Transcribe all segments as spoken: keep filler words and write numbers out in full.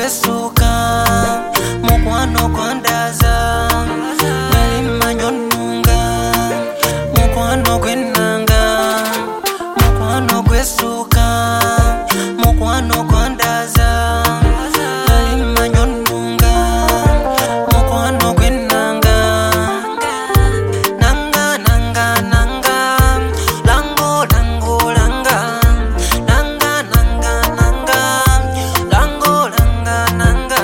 kwesuka mukwano kwandaza nalimanyonunga mukwano gwenanga mukwano kwesuka mukwano kwandaza nalimanyonunga mukwano gwenanga nanga nanga nanga lango lango langa nanga nanga nanga lango langa nanga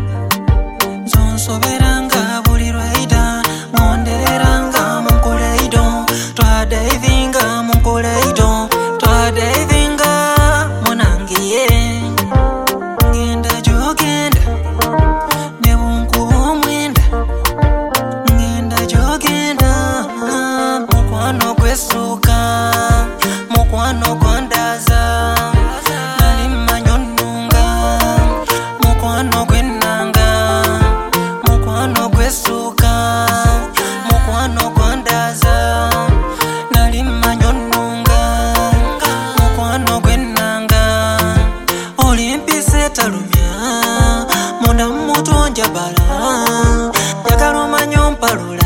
zonsoberanga buli lwaida ngondereranga munkoleido twadivinga munkoleido twadivinga munangiye ngenda jogenda nebunkuba omwenda ngenda jogenda mukwano kwesuka mukwano kwandaza nalimanyonunga mukwano gwenanga mukwano kwesuka mukwano kwandaza nalimanyonunga mukwano gwenanga olimpise talumya munda mutonja bala yakalo manyo mpalula